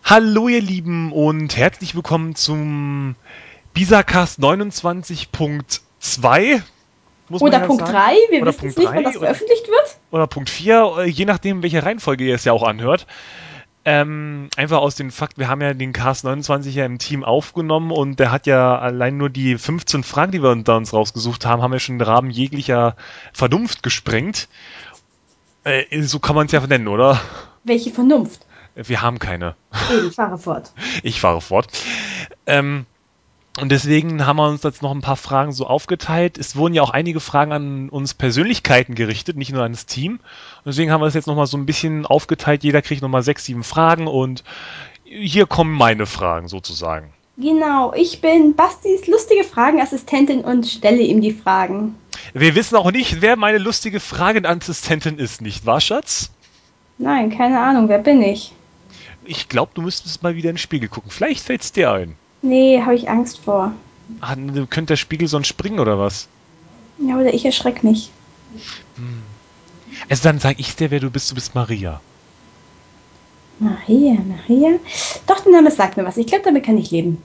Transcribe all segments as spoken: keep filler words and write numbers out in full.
Hallo ihr Lieben und herzlich willkommen zum Bisacast neunundzwanzig Punkt zwei, muss man Oder ja Punkt sagen. drei, wir Oder wissen es Punkt nicht, wann drei das oder, veröffentlicht wird. oder Punkt vier, je nachdem, welche Reihenfolge ihr es ja auch anhört. Ähm, einfach aus dem Fakt, wir haben ja den Cast neunundzwanzig ja im Team aufgenommen und der hat ja allein nur die fünfzehn Fragen, die wir da uns rausgesucht haben, haben ja schon den Rahmen jeglicher Vernunft gesprengt. Äh, so kann man es ja nennen, oder? Welche Vernunft? Wir haben keine. Eben, fahre fort. Ich fahre fort. Ähm, Und deswegen haben wir uns jetzt noch ein paar Fragen so aufgeteilt. Es wurden ja auch einige Fragen an uns Persönlichkeiten gerichtet, nicht nur an das Team. Und deswegen haben wir es jetzt nochmal so ein bisschen aufgeteilt. Jeder kriegt nochmal sechs, sieben Fragen und hier kommen meine Fragen sozusagen. Genau, ich bin Bastis lustige Fragenassistentin und stelle ihm die Fragen. Wir wissen auch nicht, wer meine lustige Fragenassistentin ist, nicht wahr, Schatz? Nein, keine Ahnung, wer bin ich? Ich glaube, du müsstest mal wieder in den Spiegel gucken. Vielleicht fällt es dir ein. Nee, habe ich Angst vor. Ah, könnte der Spiegel sonst springen oder was? Ja, oder ich erschreck mich. Hm. Also dann sag ich dir, wer du bist. Du bist Maria. Maria, Maria? Doch, der Name sagt mir was. Ich glaube, damit kann ich leben.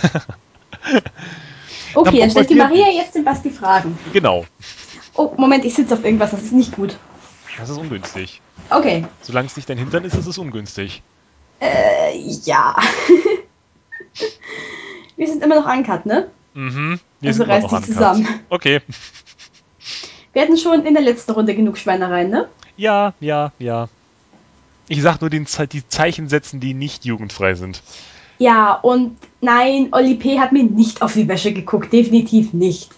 Dann Okay, dann stellt die bombardier Maria mich. jetzt dem Basti Fragen. Genau. Oh, Moment, ich sitze auf irgendwas, das ist nicht gut. Das ist ungünstig. Okay, Solange es nicht dein Hintern ist, ist es ungünstig. äh, ja. Wir sind immer noch uncut, ne? Mhm, wir Also sind immer reiß noch dich uncut. zusammen. Okay. Wir hatten schon in der letzten Runde genug Schweinereien, ne? Ja, ja, ja. Ich sag nur den Ze die Zeichen setzen, die nicht jugendfrei sind. Ja, und nein, Oli P. hat mir nicht auf die Wäsche geguckt. Definitiv nicht.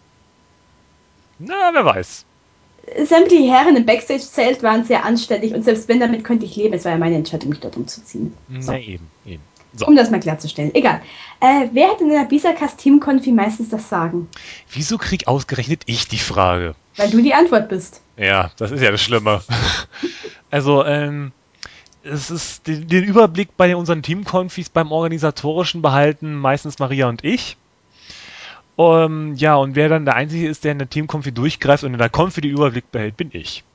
Na, wer weiß. Sämtliche Herren im Backstage-Zelt waren sehr anständig und selbst wenn, damit könnte ich leben. Es war ja meine Entscheidung, mich dort umzuziehen. Na So, eben, eben. So. um das mal klarzustellen. Egal. Äh, wer hat in der Bisacast Team-Konfi meistens das Sagen? Wieso krieg ausgerechnet ich die Frage? Weil du die Antwort bist. Ja, das ist ja das Schlimme. Also, ähm, es ist den, den Überblick bei unseren Teamkonfis beim Organisatorischen behalten meistens Maria und ich. Um, ja, und wer dann der Einzige ist, der in der Teamkonfi durchgreift und in der Konfi den Überblick behält, bin ich.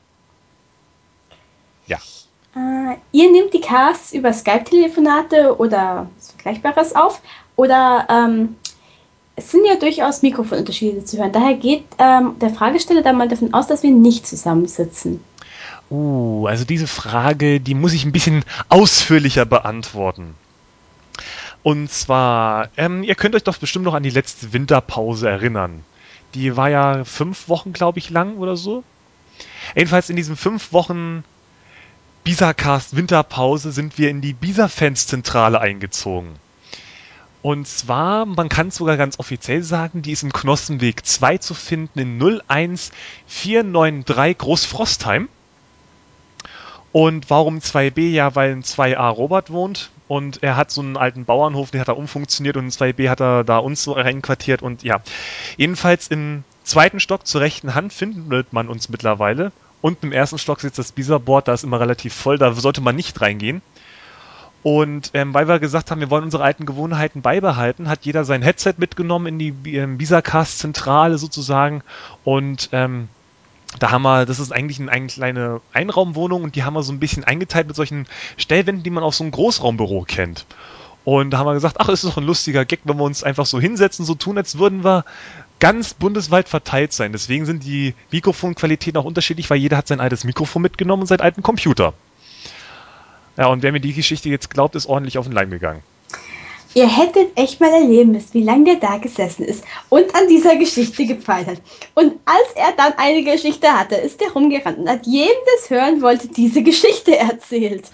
Ja. Äh, ihr nehmt die Casts über Skype-Telefonate oder was Vergleichbares auf oder ähm, es sind ja durchaus Mikrofonunterschiede zu hören. Daher geht ähm, der Fragesteller dann mal davon aus, dass wir nicht zusammensitzen. Uh, also diese Frage, die muss ich ein bisschen ausführlicher beantworten. Und zwar, ähm, ihr könnt euch doch bestimmt noch an die letzte Winterpause erinnern. Die war ja fünf Wochen, glaube ich, lang oder so. Jedenfalls in diesen fünf Wochen Bisacast Winterpause sind wir in die Bisa-Fans-Zentrale eingezogen. Und zwar, man kann es sogar ganz offiziell sagen, die ist im Knossenweg zwei zu finden in null eins vier neun drei Großfrostheim. Und warum zwei b? Ja, weil in zwei a Robert wohnt und er hat so einen alten Bauernhof, den hat er umfunktioniert und in zwei b hat er da uns so reinquartiert und ja. Jedenfalls im zweiten Stock zur rechten Hand findet man uns mittlerweile. Unten im ersten Stock sitzt das Bisa-Board, da ist immer relativ voll, da sollte man nicht reingehen. Und ähm, weil wir gesagt haben, wir wollen unsere alten Gewohnheiten beibehalten, hat jeder sein Headset mitgenommen in die ähm, Bisacast-Zentrale sozusagen und ähm, da haben wir, das ist eigentlich eine, eine kleine Einraumwohnung und die haben wir so ein bisschen eingeteilt mit solchen Stellwänden, die man aus so einem Großraumbüro kennt. Und da haben wir gesagt, ach, ist doch ein lustiger Gag, wenn wir uns einfach so hinsetzen, so tun, als würden wir ganz bundesweit verteilt sein. Deswegen sind die Mikrofonqualitäten auch unterschiedlich, weil jeder hat sein altes Mikrofon mitgenommen und seinen alten Computer. Ja, und wer mir die Geschichte jetzt glaubt, ist ordentlich auf den Leim gegangen. Ihr hättet echt mal erleben müssen, wie lange der da gesessen ist und an dieser Geschichte gefeilt hat. Und als er dann eine Geschichte hatte, ist er rumgerannt und hat jedem, das hören wollte, diese Geschichte erzählt.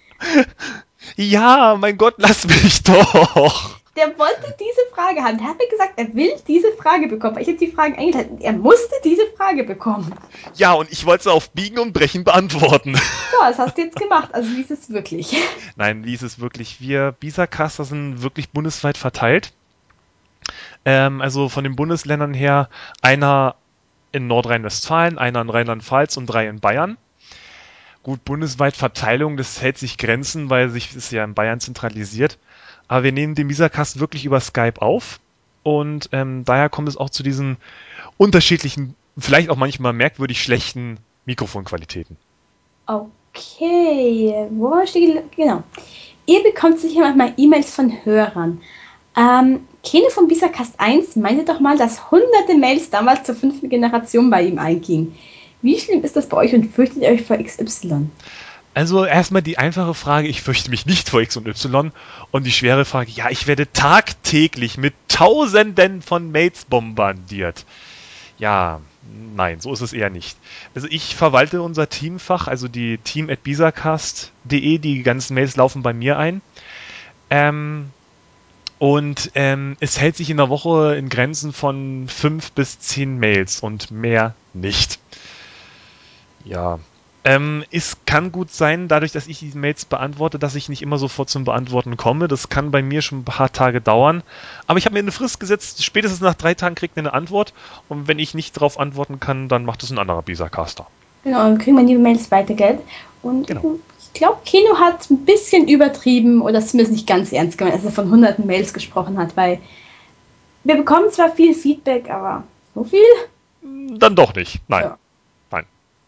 Ja, mein Gott, lass mich doch. Der wollte diese Frage haben. Der hat mir gesagt, er will diese Frage bekommen. Ich habe die Fragen eingeteilt und er musste diese Frage bekommen. Ja, und ich wollte es auf Biegen und Brechen beantworten. So, das hast du jetzt gemacht. Also wie ist es wirklich? Nein, wie ist es wirklich? Wir Bisa-Caster sind wirklich bundesweit verteilt. Ähm, also von den Bundesländern her einer in Nordrhein-Westfalen, einer in Rheinland-Pfalz und drei in Bayern. Gut, bundesweit Verteilung, das hält sich Grenzen, weil sich ist ja in Bayern zentralisiert. Aber wir nehmen den Bisa-Cast wirklich über Skype auf. Und ähm, daher kommt es auch zu diesen unterschiedlichen, vielleicht auch manchmal merkwürdig schlechten Mikrofonqualitäten. Okay, wo steht genau? Ihr bekommt sicher manchmal E-Mails von Hörern. Ähm, Keno von Bisacast eins meinte doch mal, dass hunderte Mails damals zur fünften Generation bei ihm eingingen. Wie schlimm ist das bei euch und fürchtet ihr euch vor X Y? Also erstmal die einfache Frage, ich fürchte mich nicht vor X und Y. Und die schwere Frage, ja, ich werde tagtäglich mit Tausenden von Mails bombardiert. Ja, nein, so ist es eher nicht. Also ich verwalte unser Teamfach, also die team at bisacast punkt de, die ganzen Mails laufen bei mir ein. Ähm, und ähm, es hält sich in der Woche in Grenzen von fünf bis zehn Mails und mehr nicht. Ja. Ähm, es kann gut sein, dadurch, dass ich die Mails beantworte, dass ich nicht immer sofort zum Beantworten komme. Das kann bei mir schon ein paar Tage dauern. Aber ich habe mir eine Frist gesetzt, spätestens nach drei Tagen kriegt ihr eine Antwort. Und wenn ich nicht darauf antworten kann, dann macht es ein anderer Bisa-Caster. Genau, dann kriegen wir die Mails weiter, gell? Und Genau. ich glaube, Keno hat ein bisschen übertrieben oder zumindest nicht ganz ernst gemeint, als er von hunderten Mails gesprochen hat, weil wir bekommen zwar viel Feedback, aber so viel? Dann doch nicht. Nein. Ja. Nein.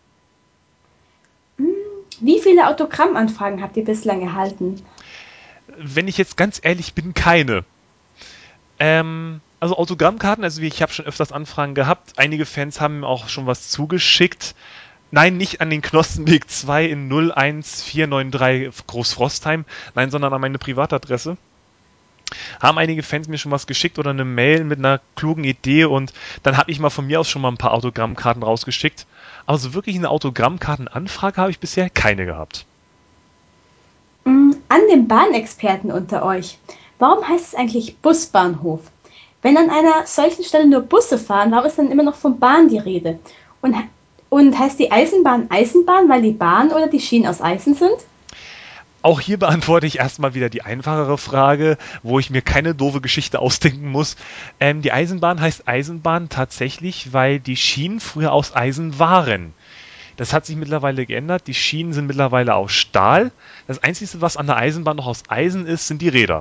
Hm, Wie viele Autogrammanfragen habt ihr bislang erhalten? Wenn ich jetzt ganz ehrlich bin, keine. Ähm, also Autogrammkarten, also ich habe schon öfters Anfragen gehabt. Einige Fans haben mir auch schon was zugeschickt. Nein, nicht an den Knossenweg zwei in null eins vier neun drei Großfrostheim, nein, sondern an meine Privatadresse. Haben einige Fans mir schon was geschickt oder eine Mail mit einer klugen Idee und dann habe ich mal von mir aus schon mal ein paar Autogrammkarten rausgeschickt. Aber so wirklich eine Autogrammkartenanfrage habe ich bisher keine gehabt. Hm, An den Bahnexperten unter euch. Warum heißt es eigentlich Busbahnhof? Wenn an einer solchen Stelle nur Busse fahren, warum ist dann immer noch von Bahn die Rede? Und, und heißt die Eisenbahn Eisenbahn, weil die Bahn oder die Schienen aus Eisen sind? Auch hier beantworte ich erstmal wieder die einfachere Frage, wo ich mir keine doofe Geschichte ausdenken muss. Ähm, die Eisenbahn heißt Eisenbahn tatsächlich, weil die Schienen früher aus Eisen waren. Das hat sich mittlerweile geändert. Die Schienen sind mittlerweile aus Stahl. Das Einzige, was an der Eisenbahn noch aus Eisen ist, sind die Räder.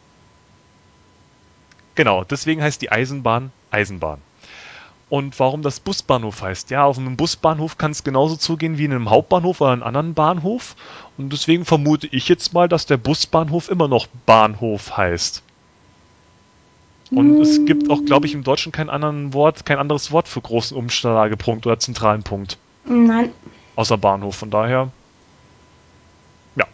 Genau, deswegen heißt die Eisenbahn Eisenbahn. Und warum das Busbahnhof heißt? Ja, auf einem Busbahnhof kann es genauso zugehen wie in einem Hauptbahnhof oder einem anderen Bahnhof. Und deswegen vermute ich jetzt mal, dass der Busbahnhof immer noch Bahnhof heißt. Und es gibt auch, glaube ich, Hm, im Deutschen kein anderen Wort, kein anderes Wort für großen Umschlagepunkt oder zentralen Punkt. Nein. Außer Bahnhof. Von daher, ja.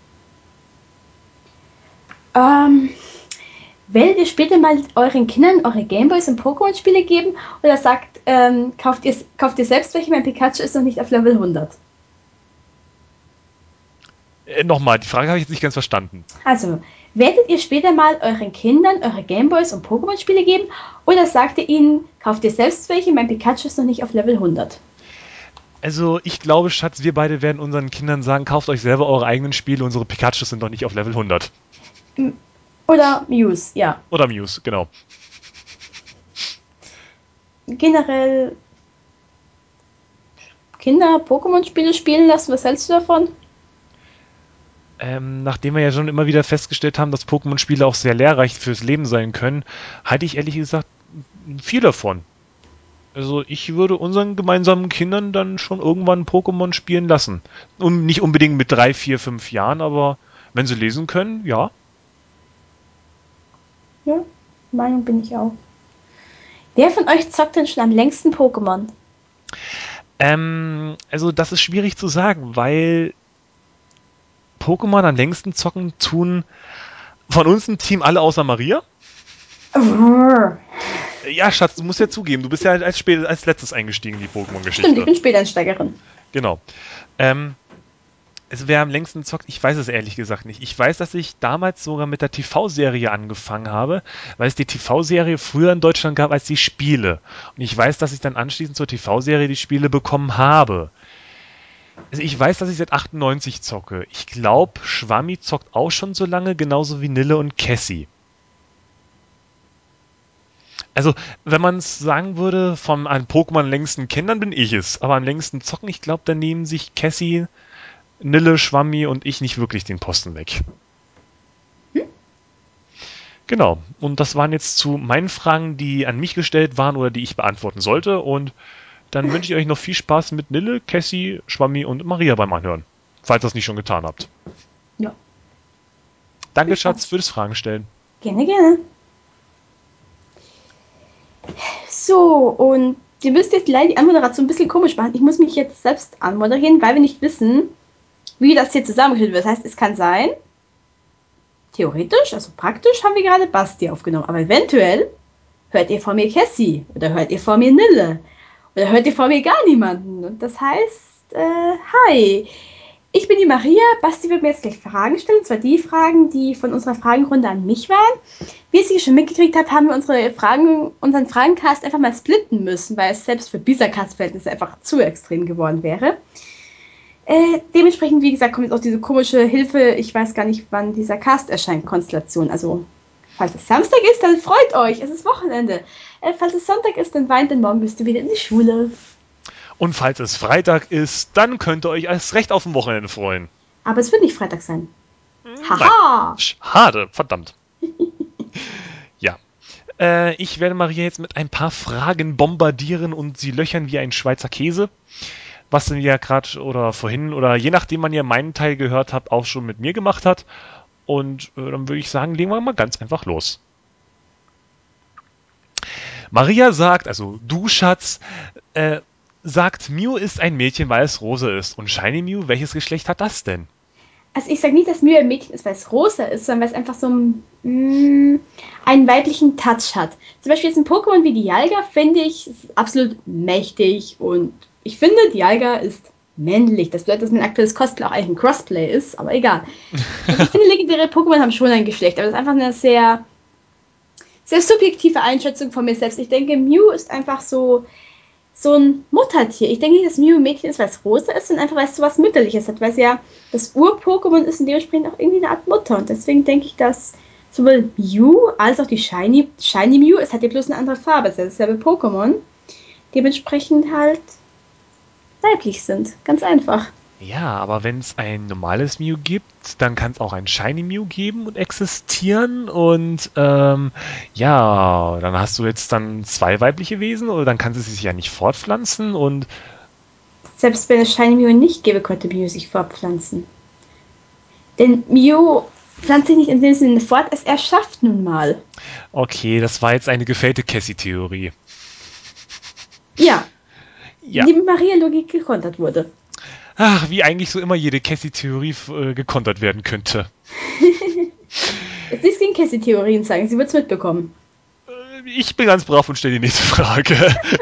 Ähm, Werdet ihr später mal euren Kindern eure Gameboys und Pokémon-Spiele geben oder sagt, ähm, kauft, ihr, kauft ihr selbst welche, mein Pikachu ist noch nicht auf Level hundert? Äh, nochmal, die Frage habe ich jetzt nicht ganz verstanden. Also, werdet ihr später mal euren Kindern eure Gameboys und Pokémon-Spiele geben oder sagt ihr ihnen, kauft ihr selbst welche, mein Pikachu ist noch nicht auf Level hundert? Also, ich glaube, Schatz, wir beide werden unseren Kindern sagen, kauft euch selber eure eigenen Spiele, unsere Pikachus sind noch nicht auf Level hundert. Oder Muse, ja. Oder Muse, genau. Generell Kinder Pokémon-Spiele spielen lassen, was hältst du davon? Ähm, nachdem wir ja schon immer wieder festgestellt haben, dass Pokémon-Spiele auch sehr lehrreich fürs Leben sein können, halte ich ehrlich gesagt viel davon. Also ich würde unseren gemeinsamen Kindern dann schon irgendwann Pokémon spielen lassen. Um, nicht unbedingt mit drei, vier, fünf Jahren, aber wenn sie lesen können, ja. Ja, Meinung bin ich auch. Wer von euch zockt denn schon am längsten Pokémon? Ähm, also das ist schwierig zu sagen, weil Pokémon am längsten zocken tun von uns ein Team alle außer Maria. Ja, Schatz, du musst ja zugeben, du bist ja als, spät, als letztes eingestiegen in die Stimmt, ich Pokémon-Geschichte. bin Späteinsteigerin. Genau. Ähm, also wer am längsten zockt, ich weiß es ehrlich gesagt nicht. Ich weiß, dass ich damals sogar mit der T V-Serie angefangen habe, weil es die T V-Serie früher in Deutschland gab als die Spiele. Und ich weiß, dass ich dann anschließend zur T V-Serie die Spiele bekommen habe. Also ich weiß, dass ich seit achtundneunzig zocke. Ich glaube, Schwammi zockt auch schon so lange, genauso wie Nille und Cassie. Also, wenn man es sagen würde, von an Pokémon am längsten kennen, dann bin ich es. Aber am längsten zocken, ich glaube, da nehmen sich Cassie, Nille, Schwammi und ich nicht wirklich den Posten weg. Genau. Und das waren jetzt zu meinen Fragen, die an mich gestellt waren oder die ich beantworten sollte. Und dann wünsche ich euch noch viel Spaß mit Nille, Cassie, Schwammi und Maria beim Anhören. Falls ihr das nicht schon getan habt. Ja. Danke, Schatz, für das Fragen stellen. Gerne, gerne. So, und ihr müsst jetzt leider die Anmoderation ein bisschen komisch machen. Ich muss mich jetzt selbst anmoderieren, weil wir nicht wissen, wie das hier zusammengeführt wird. Das heißt, es kann sein, theoretisch, also praktisch, haben wir gerade Basti aufgenommen. Aber eventuell hört ihr vor mir Cassie oder hört ihr vor mir Nille oder hört ihr vor mir gar niemanden. Und das heißt, äh, hi, ich bin die Maria. Basti wird mir jetzt gleich Fragen stellen, und zwar die Fragen, die von unserer Fragenrunde an mich waren. Wie ihr es schon mitgekriegt habt, haben wir unsere Fragen, unseren Fragencast einfach mal splitten müssen, weil es selbst für Bisa-Cast-Verhältnisse einfach zu extrem geworden wäre. Äh, dementsprechend, wie gesagt, kommt jetzt auch diese komische Hilfe, ich weiß gar nicht, wann dieser Cast erscheint, Konstellation. Also, falls es Samstag ist, dann freut euch, es ist Wochenende. Äh, falls es Sonntag ist, dann weint, denn morgen bist du wieder in die Schule. Und falls es Freitag ist, dann könnt ihr euch erst recht auf dem Wochenende freuen. Aber es wird nicht Freitag sein. Haha! Nein. Schade, verdammt. Ja. Äh, ich werde Maria jetzt mit ein paar Fragen bombardieren und sie löchern wie ein Schweizer Käse. Was sie ja gerade oder vorhin oder je nachdem man ja meinen Teil gehört hat, auch schon mit mir gemacht hat. Und äh, dann würde ich sagen, legen wir mal ganz einfach los. Maria sagt, also du Schatz, äh, sagt, Mew ist ein Mädchen, weil es rosa ist. Und Shiny Mew, welches Geschlecht hat das denn? Also ich sage nicht, dass Mew ein Mädchen ist, weil es rosa ist, sondern weil es einfach so ein, mm, einen weiblichen Touch hat. Zum Beispiel jetzt ein Pokémon wie Dialga finde ich absolut mächtig und ich finde, Dialga ist männlich. Das bedeutet, dass mein aktuelles Cosplay auch eigentlich ein Crossplay ist, aber egal. Also ich finde, legendäre Pokémon haben schon ein Geschlecht, aber das ist einfach eine sehr, sehr subjektive Einschätzung von mir selbst. Ich denke, Mew ist einfach so so ein Muttertier. Ich denke nicht, dass Mew ein Mädchen ist, weil es rosa ist, sondern einfach, weil es so was Mütterliches hat, weil es ja das Ur-Pokémon ist und dementsprechend auch irgendwie eine Art Mutter. Und deswegen denke ich, dass sowohl Mew als auch die Shiny, Shiny Mew, es hat ja bloß eine andere Farbe, es ist ja dasselbe Pokémon, dementsprechend halt weiblich sind. Ganz einfach. Ja, aber wenn es ein normales Mew gibt, dann kann es auch ein Shiny Mew geben und existieren. Und ähm, ja, dann hast du jetzt dann zwei weibliche Wesen oder dann kann sie sich ja nicht fortpflanzen und Selbst wenn es Shiny Mew nicht gäbe, konnte Mew sich fortpflanzen. Denn Mew pflanzt sich nicht in dem Sinne fort, es erschafft nun mal. okay, das war jetzt eine gefällte Cassie-Theorie. Ja, Ja. die mit Maria-Logik gekontert wurde. Ach, wie eigentlich so immer jede Cassie-Theorie äh, gekontert werden könnte. Jetzt nichts gegen Cassie-Theorien sagen, sie wird es mitbekommen. Äh, ich bin ganz brav und stelle die nächste Frage.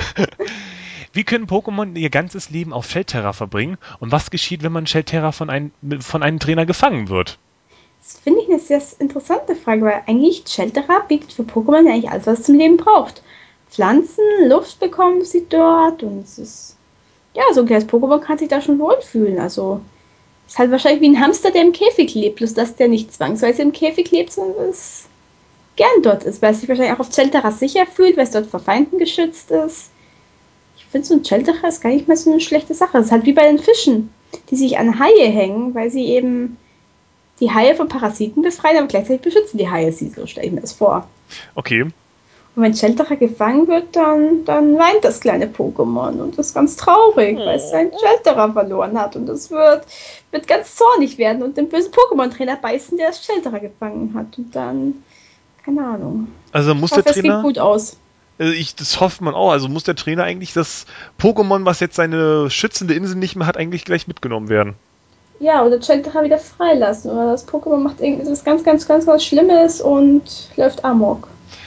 Wie können Pokémon ihr ganzes Leben auf Shelterra verbringen? Und was geschieht, wenn man Shelterra von, ein, von einem Trainer gefangen wird? Das finde ich eine sehr interessante Frage, weil eigentlich Shelterra bietet für Pokémon ja eigentlich alles, was es zum Leben braucht. Pflanzen, Luft bekommen sie dort und es ist, ja, so ein kleines Pokémon kann sich da schon wohlfühlen. Also, ist halt wahrscheinlich wie ein Hamster, der im Käfig lebt, bloß dass der nicht zwangsweise im Käfig lebt, sondern es gern dort ist, weil es sich wahrscheinlich auch auf Shelterra sicher fühlt, weil es dort vor Feinden geschützt ist. Ich finde, so ein Shelterra ist gar nicht mal so eine schlechte Sache. Es ist halt wie bei den Fischen, die sich an Haie hängen, weil sie eben die Haie von Parasiten befreien, aber gleichzeitig beschützen die Haie sie, so stelle ich mir das vor. Okay. Und wenn Shelterra gefangen wird, dann, dann weint das kleine Pokémon und ist ganz traurig, weil es sein Shelterra verloren hat. Und es wird, wird ganz zornig werden und den bösen Pokémon-Trainer beißen, der das Shelterra gefangen hat. Und dann, keine Ahnung. Also muss Ich hoffe, der es geht Trainer, gut aus. äh, ich, das hofft man auch, also muss der Trainer eigentlich das Pokémon, was jetzt seine schützende Insel nicht mehr hat, eigentlich gleich mitgenommen werden. Ja, oder Shelterra wieder freilassen. Oder das Pokémon macht irgendwas ganz, ganz, ganz, ganz Schlimmes und läuft amok.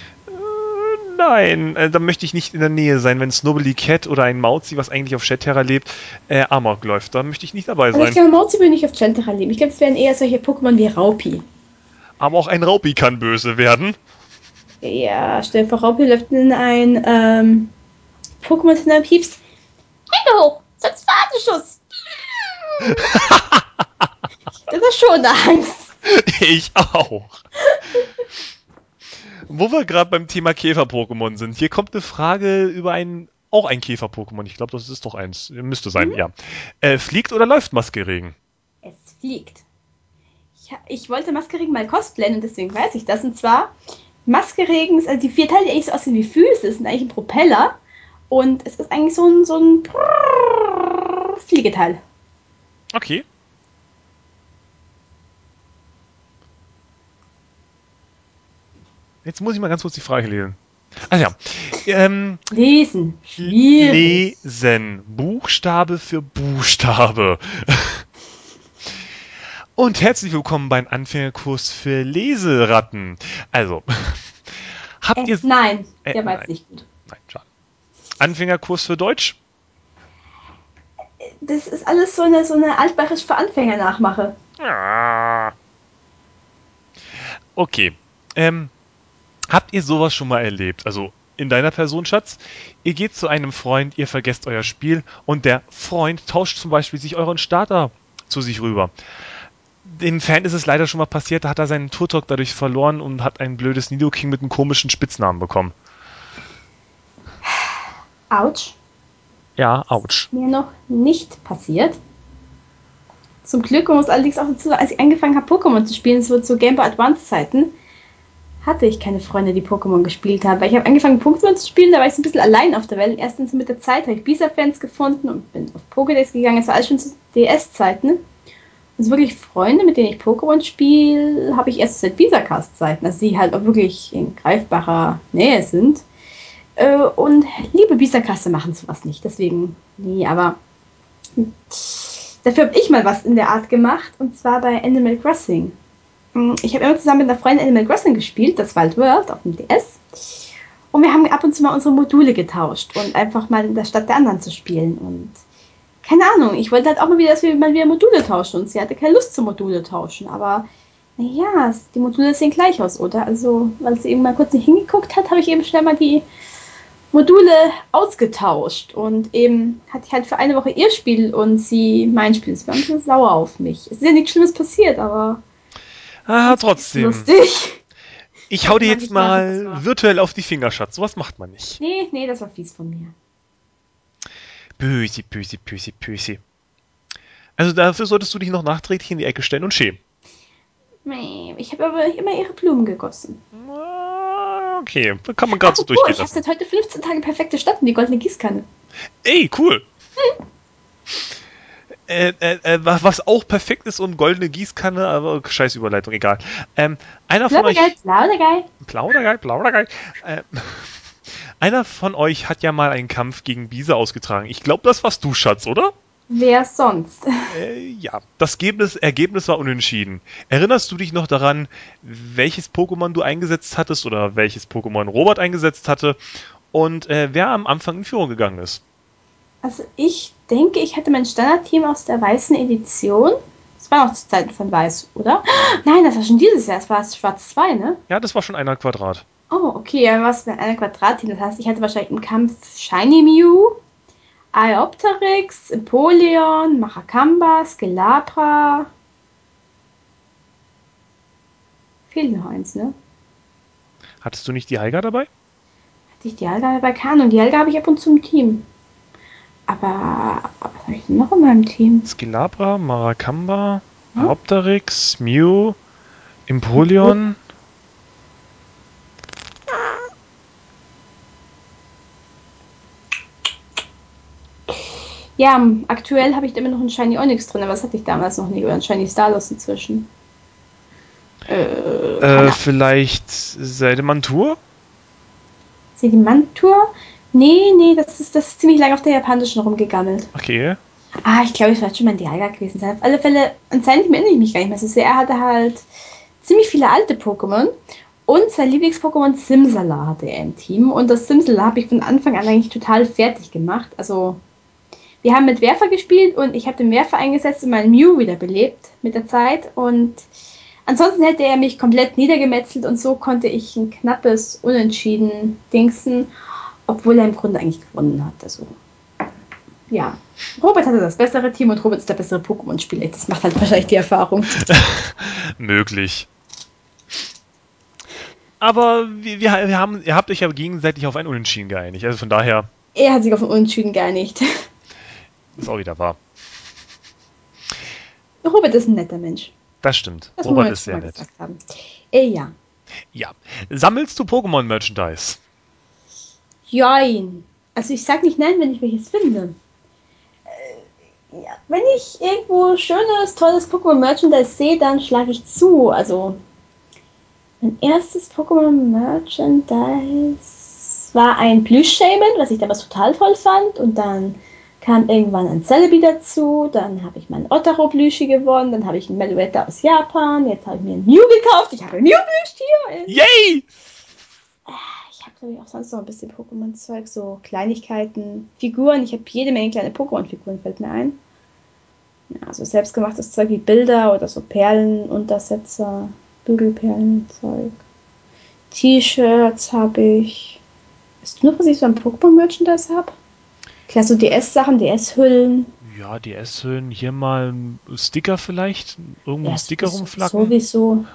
Äh, nein, äh, da möchte ich nicht in der Nähe sein, wenn Snobbly Cat oder ein Mauzi, was eigentlich auf Shelterra lebt, äh, Amok läuft. Da möchte ich nicht dabei Also ich sein. glaube, Mauzi will nicht auf Shelterra leben. Ich glaube, es wären eher solche Pokémon wie Raupi. Aber auch ein Raupi kann böse werden. Ja, stell dir vor, Raupi läuft in ein ähm, Pokémon hin und piepst. Hände hoch, sonst Wartenschuss. Das ist schon Angst. Ich auch. Wo wir gerade beim Thema Käfer-Pokémon sind, hier kommt eine Frage über ein, auch ein Käfer-Pokémon. Ich glaube, das ist doch eins. Müsste sein, Mhm. ja. Äh, fliegt oder läuft Maskeregen? Es fliegt. Ich, ich wollte Maskeregen mal cosplayen und deswegen weiß ich das. Und zwar, Maskeregen, also die vier Teile, die eigentlich so aussehen wie Füße, sind eigentlich ein Propeller. Und es ist eigentlich so ein, so ein Fliegeteil. Okay. Jetzt muss ich mal ganz kurz die Frage lesen. Ach ja. Ähm, Lesen. Schwierig. lesen. Buchstabe für Buchstabe. Und herzlich willkommen beim Anfängerkurs für Leseratten. Also, habt Äh, ihr... nein, Äh, der war jetzt nein, nicht gut. nein, schade. Anfängerkurs für Deutsch? Das ist alles so eine, so eine altbayerisch für Anfänger Nachmache. Ah. Okay. Ähm, habt ihr sowas schon mal erlebt? Also in deiner Person, Schatz, ihr geht zu einem Freund, ihr vergesst euer Spiel und der Freund tauscht zum Beispiel sich euren Starter zu sich rüber. Dem Fan ist es leider schon mal passiert, da hat er seinen Turtok dadurch verloren und hat ein blödes Nidoking mit einem komischen Spitznamen bekommen. Autsch. Ja, ouch. Mir noch nicht passiert. Zum Glück, man muss allerdings auch dazu sagen, als ich angefangen habe, Pokémon zu spielen, so zu Game Boy Advance Zeiten, hatte ich keine Freunde, die Pokémon gespielt haben. Weil ich habe angefangen, Pokémon zu spielen, da war ich so ein bisschen allein auf der Welt. Erstens mit der Zeit habe ich Bisa-Fans gefunden und bin auf Pokédex gegangen. Es war alles schon zu D S-Zeiten. Also wirklich Freunde, mit denen ich Pokémon spiele, habe ich erst seit Bisa-Cast-Zeiten, also die halt auch wirklich in greifbarer Nähe sind. Äh, und liebe Bisa-Caster machen sowas nicht, deswegen nee, aber dafür habe ich mal was in der Art gemacht, und zwar bei Animal Crossing. Ich habe immer zusammen mit einer Freundin Animal Crossing gespielt, das Wild World auf dem D S. Und wir haben ab und zu mal unsere Module getauscht und einfach mal in der Stadt der anderen zu spielen. Und keine Ahnung, ich wollte halt auch mal wieder, dass wir mal wieder Module tauschen. Und sie hatte keine Lust zum Module tauschen. Aber naja, die Module sehen gleich aus, oder? Also, weil sie eben mal kurz nicht hingeguckt hat, habe ich eben schnell mal die Module ausgetauscht. Und eben hatte ich halt für eine Woche ihr Spiel und sie mein Spiel. Sie war ein bisschen sauer auf mich. Es ist ja nichts Schlimmes passiert, aber Ah, trotzdem. lustig. Ich hau Hätte dir man jetzt nicht machen, das war. mal virtuell auf die Finger, Schatz. Sowas macht man nicht. Nee, nee, das war fies von mir. Böse, böse, böse, böse. Also dafür solltest du dich noch nachträglich in die Ecke stellen und schämen. Nee, ich habe aber immer ihre Blumen gegossen. Ah, okay, da kann man gerade so Apropos, durchgehen ich habe lassen. seit heute fünfzehn Tage perfekte Stadt in die goldene Gießkanne. Ey, cool. Äh, äh, äh, was auch perfekt ist und goldene Gießkanne, aber scheiß Überleitung, egal. Ähm, einer von Plaudergeil, euch, Plaudergeil. Plaudergeil, Plaudergeil, äh, einer von euch hat ja mal einen Kampf gegen Bisa ausgetragen. Ich glaube, das warst du, Schatz, oder? Wer sonst? Äh, ja, das Ergebnis, Ergebnis war unentschieden. Erinnerst du dich noch daran, welches Pokémon du eingesetzt hattest oder welches Pokémon Robert eingesetzt hatte und äh, wer am Anfang in Führung gegangen ist? Also ich denke, ich hatte mein Standardteam aus der weißen Edition. Das war noch zu Zeiten von Weiß, oder? Nein, das war schon dieses Jahr. Es war Schwarz zwei, ne? Ja, das war schon einer Quadrat. Oh, okay, dann war es mit einer Quadratteam. Das heißt, ich hatte wahrscheinlich im Kampf Shiny Mew, Aeopteryx, Empoleon, Machakamba, Skelabra. Fehlt noch eins, ne? Hattest du nicht die Heiger dabei? Hatte ich die Helga bei Kahn, und die Helga habe ich ab und zu im Team. Aber was habe ich denn noch in meinem Team? Skilabra, Maracamba, Hm? Aopteryx, Mew, Empoleon. Ja, aktuell habe ich da immer noch einen Shiny Onyx drin, aber das hatte ich damals noch nicht. Oder einen Shiny Starlos inzwischen. Äh, Äh, keine Ahnung. vielleicht Sedimantur? Sedimantur? Nee, nee, das ist, das ist ziemlich lange auf der japanischen rumgegammelt. Okay. Ah, ich glaube, ich werde schon mal ein Dialga gewesen sein. Auf alle Fälle, an seinen erinnere ich mich gar nicht mehr so sehr. Er hatte halt ziemlich viele alte Pokémon. Und sein Lieblings-Pokémon Simsala hatte er im Team. Und das Simsala habe ich von Anfang an eigentlich total fertig gemacht. Also, wir haben mit Werfer gespielt und ich habe den Werfer eingesetzt und meinen Mew wiederbelebt mit der Zeit. Und ansonsten hätte er mich komplett niedergemetzelt, und so konnte ich ein knappes Unentschieden dingsen, obwohl er im Grunde eigentlich gewonnen hat. Also, ja. Robert hatte das bessere Team und Robert ist der bessere Pokémon-Spieler. Das macht halt wahrscheinlich die Erfahrung. Möglich. Aber wir, wir, wir haben, ihr habt euch ja gegenseitig auf ein Unentschieden geeinigt. Also von daher Er hat sich auf ein Unentschieden geeinigt. ist auch wieder wahr. Robert ist ein netter Mensch. Das stimmt. Das muss man Robert jetzt ist schon sehr mal nett. gesagt haben. Äh, ja. Ja. Sammelst du Pokémon-Merchandise? Join. Also ich sag nicht nein, wenn ich welches finde. Ja, wenn ich irgendwo schönes, tolles Pokémon-Merchandise sehe, dann schlage ich zu. Also Mein erstes Pokémon-Merchandise war ein Plüsch-Shaman, was ich damals total toll fand. Und dann kam irgendwann ein Celebi dazu. Dann habe ich meinen Otaro-Plüschi gewonnen. Dann habe ich einen Meluetta aus Japan. Jetzt habe ich mir einen Mew gekauft. Ich habe ein Mew-Plüschtier. Yay! Ich habe glaube ich auch sonst noch ein bisschen Pokémon-Zeug. So Kleinigkeiten, Figuren. Ich habe jede Menge kleine Pokémon-Figuren, fällt mir ein. Ja, so selbstgemachtes Zeug wie Bilder oder so Perlenuntersetzer, Bügelperlenzeug. T-Shirts habe ich. Weißt du noch, was ich so an Pokémon-Merchandise habe? Klar, so D S-Sachen, D S-Hüllen. Ja, die S-Hüllen, hier mal ein Sticker vielleicht? Irgendwo Ja, ein Sticker sowieso. rumflacken? sowieso.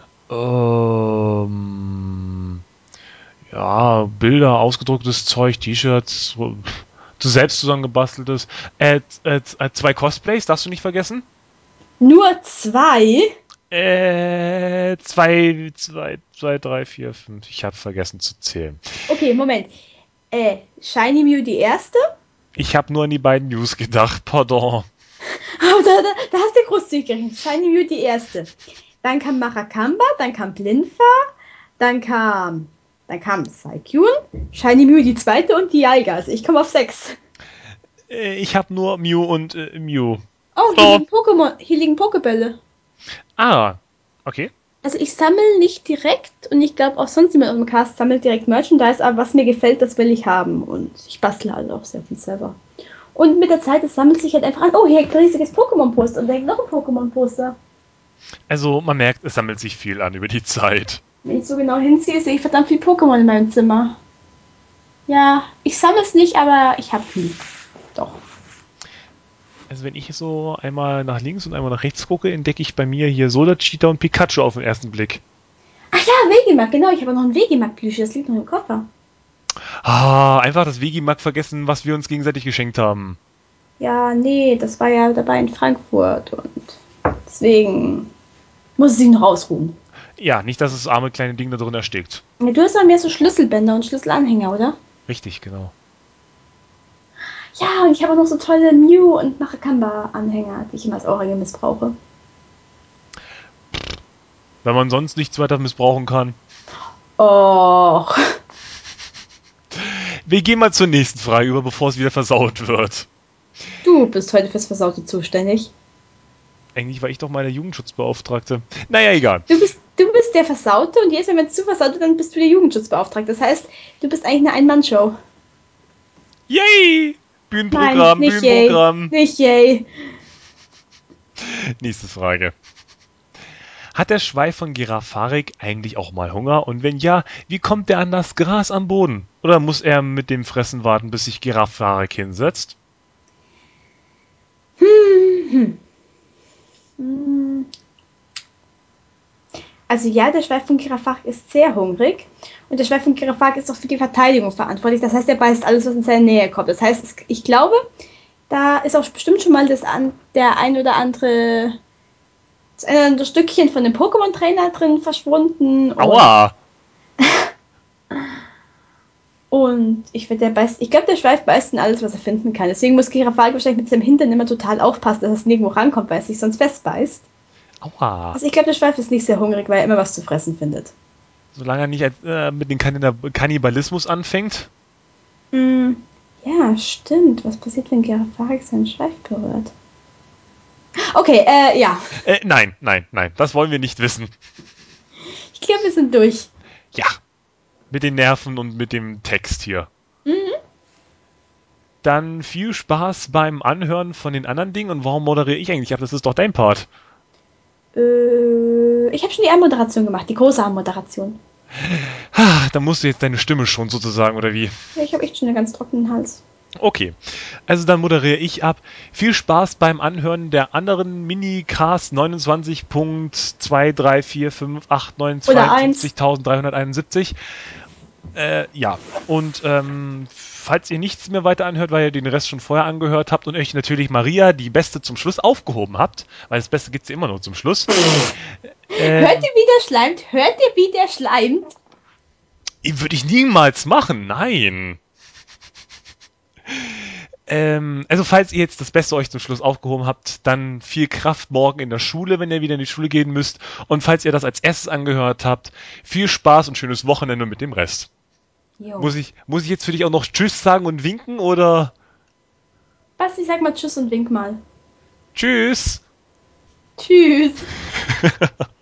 Ähm, ja, Bilder, ausgedrucktes Zeug, T-Shirts, so, du selbst zusammengebasteltes. Äh, äh, äh, zwei Cosplays, darfst du nicht vergessen? Nur zwei? Äh, zwei, zwei, zwei, drei, vier, fünf. Ich habe vergessen zu zählen. Okay, Moment. Äh, Shiny Mew die erste? Ich habe nur an die beiden News gedacht, pardon. Oh, da, da, da hast du großzügig gerechnet. Shiny Mew die erste. Dann kam Marakamba, dann kam Blinfa, dann kam. Dann kam Saikun, Shiny Mew die zweite und die Jaiga. Also ich komme auf sechs. Äh, ich habe nur Mew und äh, Mew. Oh, hier Oh, liegen Pokémon, hier liegen Pokébälle. ah, okay. Also ich sammle nicht direkt und ich glaube auch sonst niemand aus dem Cast sammelt direkt Merchandise, aber was mir gefällt, das will ich haben und ich bastle halt auch sehr viel selber. Und mit der Zeit, es sammelt sich halt einfach an, oh, hier hängt ein riesiges Pokémon-Poster und da hängt noch ein Pokémon-Poster. Also man merkt, es sammelt sich viel an über die Zeit. Wenn ich so genau hinziehe, sehe ich verdammt viel Pokémon in meinem Zimmer. Ja, ich sammle es nicht, aber ich habe viel. Doch. Also wenn ich so einmal nach links und einmal nach rechts gucke, entdecke ich bei mir hier Solar Cheetah und Pikachu auf den ersten Blick. Ach ja, Wegemark, genau, ich habe noch ein Wegemark-Plüschchen, das liegt noch im Koffer. Ah, einfach das Vegimak vergessen, was wir uns gegenseitig geschenkt haben. Ja, nee, das war ja dabei in Frankfurt und deswegen muss es sich noch ausruhen. Ja, nicht, dass das arme kleine Ding da drin erstickt. Ja, du hast aber mehr so Schlüsselbänder und Schlüsselanhänger, oder? Richtig, genau. Ja, und ich habe auch noch so tolle Mew- und Marakamba-Anhänger, die ich immer als Ohrringe missbrauche. Wenn man sonst nichts weiter missbrauchen kann. Och, Wir gehen mal zur nächsten Frage über, bevor es wieder versaut wird. du bist heute fürs Versaute zuständig. Eigentlich war ich doch mal der Jugendschutzbeauftragte. Naja, egal. Du bist, du bist der Versaute und jedes Mal, wenn es zu versaut dann bist du der Jugendschutzbeauftragte. Das heißt, du bist eigentlich eine Ein-Mann-Show. Yay! Nein, Bühnenprogramm, nicht yay. Bühnenprogramm. Nicht yay. Nächste Frage. Hat der Schweif von Girafarik eigentlich auch mal Hunger? Und wenn ja, wie kommt er an das Gras am Boden? Oder muss er mit dem Fressen warten, bis sich Girafarik hinsetzt? Hm, hm. Hm. Also ja, der Schweif von Kirafak ist sehr hungrig. Und der Schweif von Kirafak ist auch für die Verteidigung verantwortlich. Das heißt, er beißt alles, was in seine Nähe kommt. Das heißt, ich glaube, da ist auch bestimmt schon mal das an, der ein oder andere das ein oder andere Stückchen von dem Pokémon-Trainer drin verschwunden. Und, Aua! und ich, ich glaube, der Schweif beißt in alles, was er finden kann. Deswegen muss Kirafak wahrscheinlich mit seinem Hintern immer total aufpassen, dass es nirgendwo rankommt, weil er sich sonst festbeißt. Aua! Also ich glaube, der Schweif ist nicht sehr hungrig, weil er immer was zu fressen findet. Solange er nicht äh, mit dem Kannibalismus anfängt. Mm, ja, stimmt. Was passiert, wenn Girafarik seinen Schweif berührt? Okay, äh, ja. Äh, nein, nein, nein, das wollen wir nicht wissen. Ich glaube, wir sind durch. Ja, mit den Nerven und mit dem Text hier. Mhm. Dann viel Spaß beim Anhören von den anderen Dingen. Und warum moderiere ich eigentlich ab? Das ist doch dein Part. Äh, ich habe schon die Anmoderation gemacht, die große Anmoderation. Ah, da musst du jetzt deine Stimme schon sozusagen, oder wie? Ja, ich habe echt schon einen ganz trockenen Hals. Okay, also dann moderiere ich ab. Viel Spaß beim Anhören der anderen Minicast neunundzwanzig Punkt zwei drei vier fünf acht neun Oder eins. zweitausenddreihunderteinundsiebzig. Äh, ja, und ähm, falls ihr nichts mehr weiter anhört, weil ihr den Rest schon vorher angehört habt und euch natürlich Maria, die Beste, zum Schluss aufgehoben habt, weil das Beste gibt's ja immer nur zum Schluss. Hört Ähm, ihr, wie der schleimt? Hört ihr, wie der schleimt? würde ich niemals machen, nein. Ähm, also falls ihr jetzt das Beste euch zum Schluss aufgehoben habt, dann viel Kraft morgen in der Schule, wenn ihr wieder in die Schule gehen müsst. Und falls ihr das als erstes angehört habt, viel Spaß und schönes Wochenende mit dem Rest. Jo. Muss ich, muss ich jetzt für dich auch noch Tschüss sagen und winken oder Basti, sag mal Tschüss und wink mal. Tschüss? Tschüss.